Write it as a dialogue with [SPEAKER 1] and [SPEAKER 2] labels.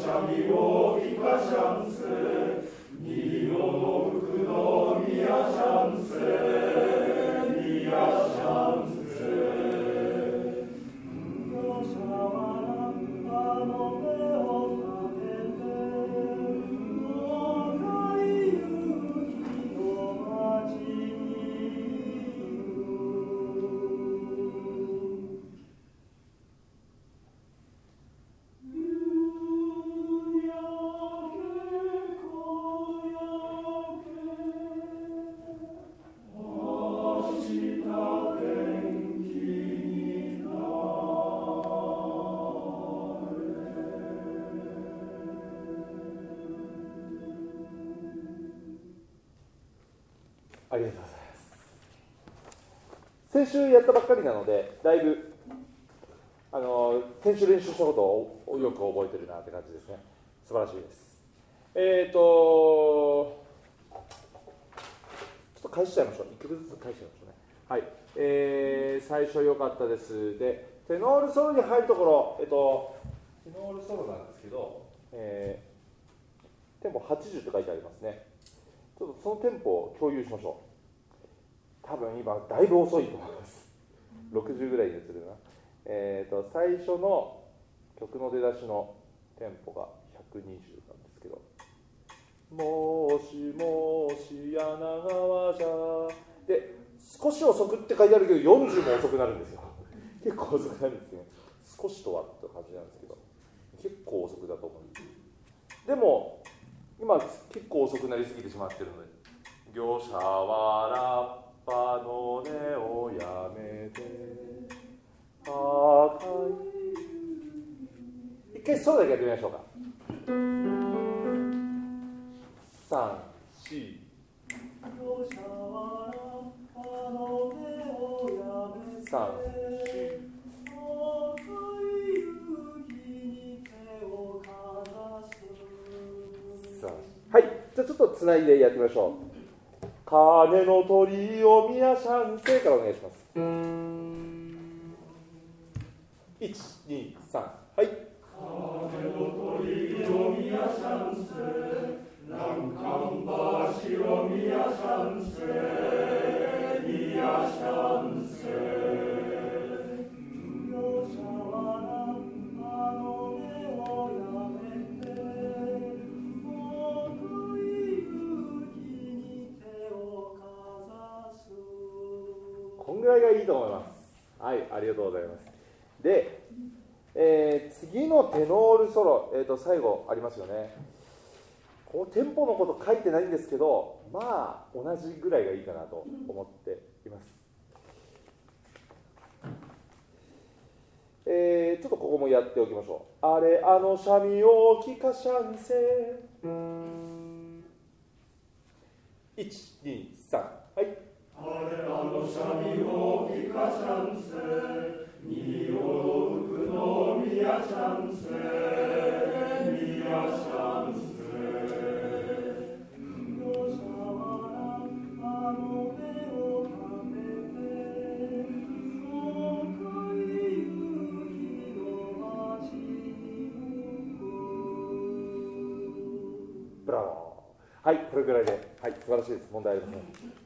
[SPEAKER 1] 三味を聞かしゃんせ、二のの福の宮しゃんせ、宮しゃんせ。御社はあの目をかけて、若い雪の街に
[SPEAKER 2] ありがとうございます。先週やったばっかりなので、だいぶ先週練習したことをよく覚えてるなって感じですね。素晴らしいです。ちょっと返しちゃいましょう。1曲ずつ返しちゃいましょうね。はい。最初良かったです。で、テノールソロに入るところ、テノールソロなんですけど、テンポ80って書いてありますね。ちょっとそのテンポを共有しましょう。多分今だいぶ遅いと思います。60ぐらいに映るな。最初の曲の出だしのテンポが120なんですけど、もしもし柳川じゃで、少し遅くって書いてあるけど40も遅くなるんですよ。結構遅くなるんですね。少しとはって感じなんですけど、結構遅くだと思うんです。でも今結構遅くなりすぎてしまってるので、業者はラッパの音をやめて赤い、一回ソロだけやってみましょうか。3、4。業者はラッパの音をやめて3、4。はい、じゃあちょっとつないでやってみましょう。鐘の鳥を宮シャンセからお願いします。1、2、3、はい。
[SPEAKER 1] 鐘の鳥を宮シャンセ、欄干橋を宮シャンセ、宮シャンセ。
[SPEAKER 2] こんぐらいがいいと思います。はい、ありがとうございます。で、次のテノールソロ、最後ありますよね。このテンポのこと書いてないんですけど、まあ同じぐらいがいいかなと思っています。ちょっとここもやっておきましょう。あれあの三味を聞かしゃんせ。1、2、3、はい。
[SPEAKER 1] あれあの三味を聞かしゃんせ、二の福の宮しゃんせ、宮しゃんせ。業者はラッパの音をかけて、赤い雪の街に向こう。
[SPEAKER 2] ブラボー。はい、これぐらいで、はい、素晴らしいです。問題ありません。